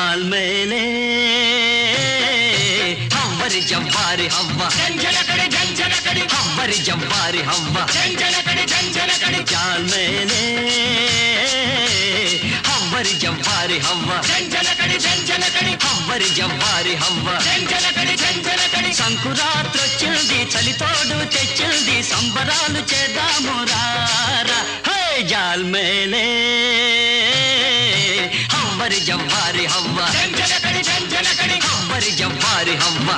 जाल मेले हव्वरी जव्वारी हव्वा हव्वरी जव्वारी हव्वा जाल मेले हव्वरी जव्वारी हव्वा हव्वरी जव्वारी हव्वा సంకురాత్రొచ్చింది చలితోడు తెచ్చింది సంబరాలు చేద్దాము రారా హే జాల్ మేలే హవ్వరి జవ్వారి హవ్వ హవ్వరి జవ్వారి హవ్వ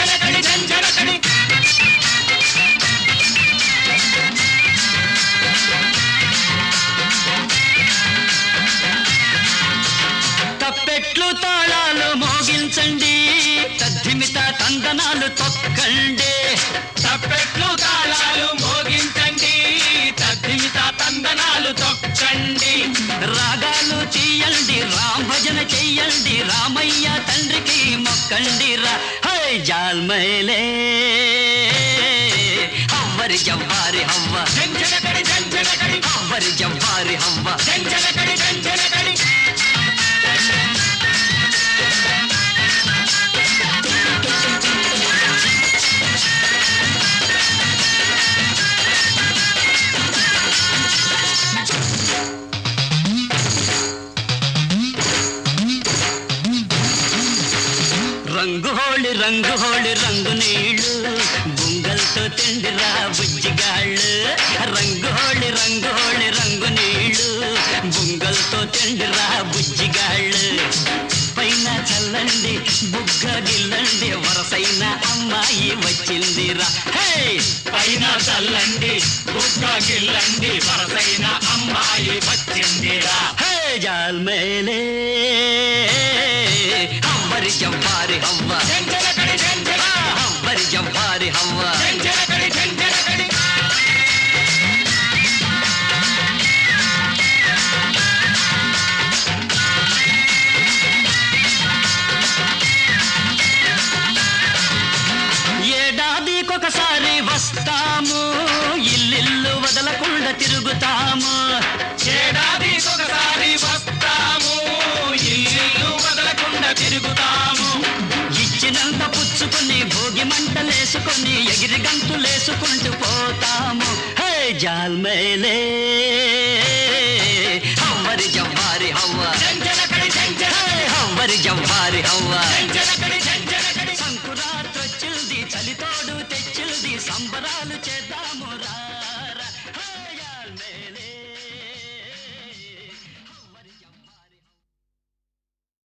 తప్పెట్లు తాళాలు మోగించండి తద్దిమిత తందనాలు తొక్కండి తప్పెట్లు తాళాలు మోగించండి తద్దిమిత తందనాలు తొక్కండి రాగాలు తీయండి రామ్ భజన చెయ్యండి రామయ్య తండ్రికి మొక్కండి రా హై జాల్ మేలే హవ్వరి జవ్వారి హవ్వ హవ్వరి జవ్వారి హవ్వ రంగు హోళి రంగు నీళ్ళు బుంగల్తో తిండిరా బుజ్జిగాళ్ళు రంగు హోళి రంగు నీళ్ళు బుంగల్తో తిండిరా బుజ్జిగాళ్ళు పైన చల్లండి బుగ్గ గిల్లండి వరసైన అమ్మాయి వచ్చిందిరా హే పైన చల్లండి బుగ్గ గిల్లండి వరసైన అమ్మాయి వచ్చిందిరా హే జాల్ మేలే హవ్వరి జవ్వారి హవ్వ హవ్వరి జవ్వారి హవ్వ ఏడాదికొకసారి వస్తాము ఇల్లిల్లు వదలకుండా తిరుగుతాము ఏడాదికొకసారి వస్తాము ఇల్లు వదలకుండా తిరుగుతాము ఇచ్చినంత పుచ్చుకొని భోగి మంటలేసుకొని ఎగిరి గంతులేసుకుంటూ పోతాము హే జాల్ మేలే హవ్వరి జవ్వారి హవ్వ హవ్వరి జవ్వారి హవ్వ